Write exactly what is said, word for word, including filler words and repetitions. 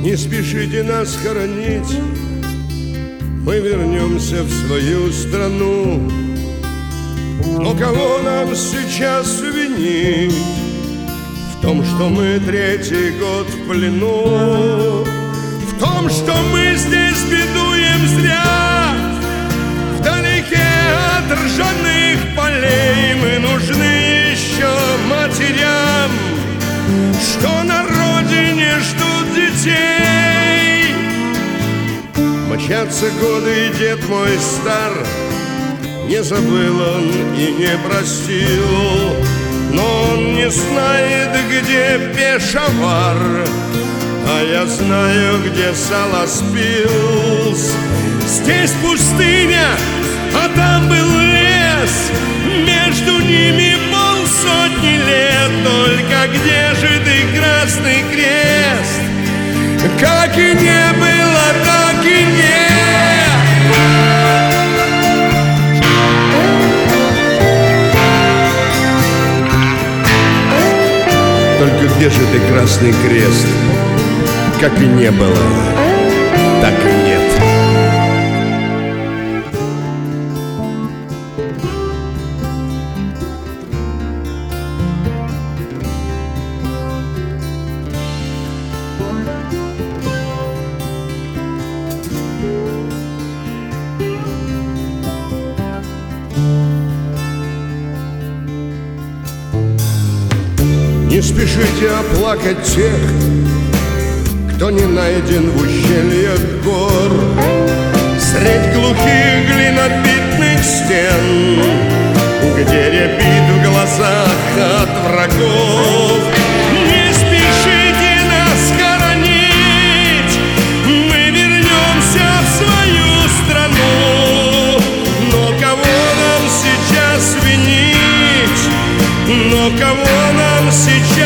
Не спешите нас хоронить, мы вернемся в свою страну. Но кого нам сейчас винить в том, что мы третий год в плену, в том, что мы здесь бедуем зря, вдалеке от ржаных полей? Мы нужны еще матерям, что на родине ждут детей. Мчатся годы, и дед мой стар, не забыл он и не простил, но он не знает, где Пешавар, а я знаю, где Саласпилс. Здесь пустыня, а там был лес, между ними полсотни лет. Только где же ты, Красный Крест? Как и не было, так и нет. Только где же ты, Красный Крест? Как и не было, так и нет. Не спешите оплакать тех, кто не найден в ущельях гор, средь глухих глинобитных стен, где рябит в глазах от врагов. Не спешите нас хоронить, мы вернемся в свою страну. Но кого нам сейчас винить? Но кого нам сейчас